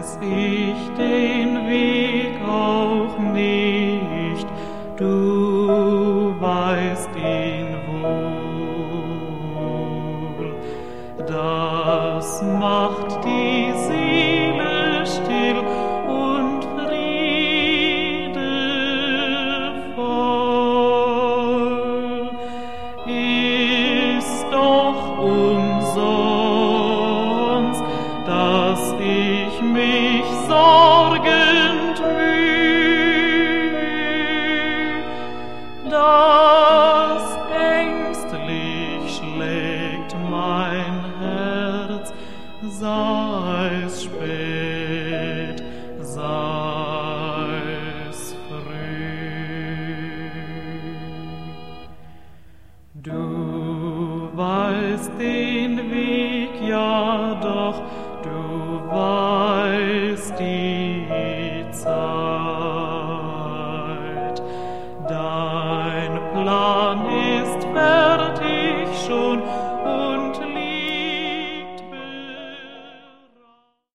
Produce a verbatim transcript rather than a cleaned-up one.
ich den Weg auch nicht, du weißt ihn wohl. Das macht die Seele still und friedevoll. Ist doch umsonst, dass ich mich sorgend müh, dass ängstlich schlägt mein Herz, sei's spät, sei's früh. Du weißt den Weg ja doch, du weißt die Zeit. Dein Plan ist fertig schon,